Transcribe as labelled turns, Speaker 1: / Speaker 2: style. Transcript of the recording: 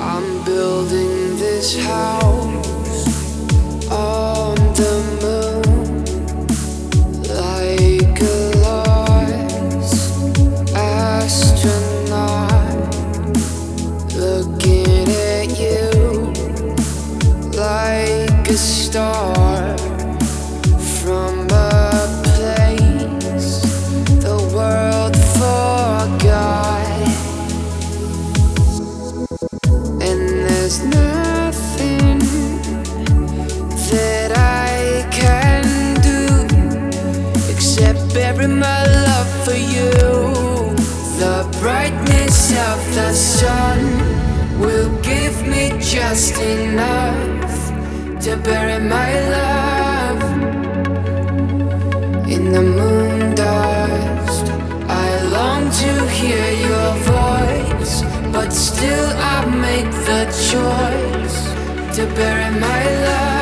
Speaker 1: I'm building this house on the moon like a lost astronaut, looking at you like a star from a place the world forgot. And there's nothing that I can do except bury my love for you. The brightness of the sun will give me just enough to bury my love. In the moon dust, I long to hear your voice, but still I make the choice to bury my love.